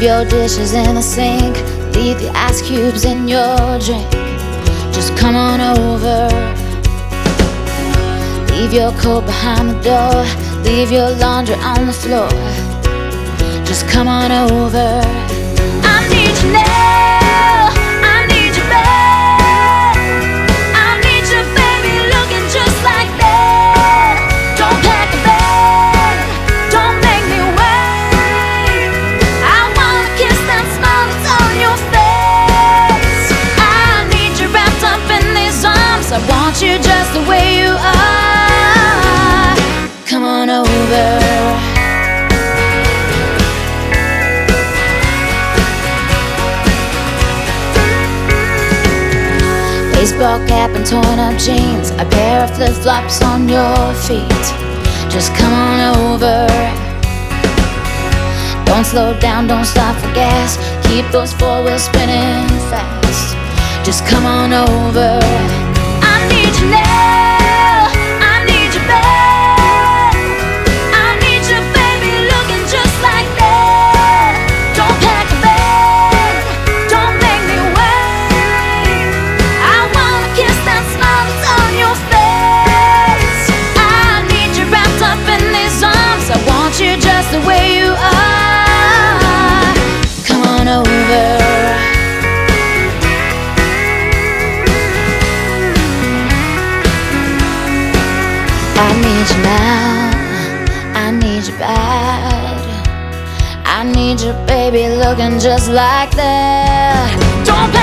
your dishes in the sink, leave the ice cubes in your drink. Just come on over. Leave your coat behind the door, leave your laundry on the floor. Just come on over. I need you now, I need you bad. I need you, baby, looking just like that. Don't pack a bag, don't make me wait. I wanna kiss that smile that's on your face. I need you wrapped up in these arms, I want you just the way you are. Come on over. Baseball cap and torn up jeans, a pair of flip-flops on your feet. Just come on over. Don't slow down, don't stop for gas, keep those four wheels spinning fast. Just come on over. I need you now, I need you bad. I need you, baby, looking just like that. Don't pack a bag, don't make me wait. I wanna kiss that smile that's on your face. I need you wrapped up in these arms, I want you just the way you are. Come on over. I need you now, I need you bad. I need you, baby, looking just like that. Don't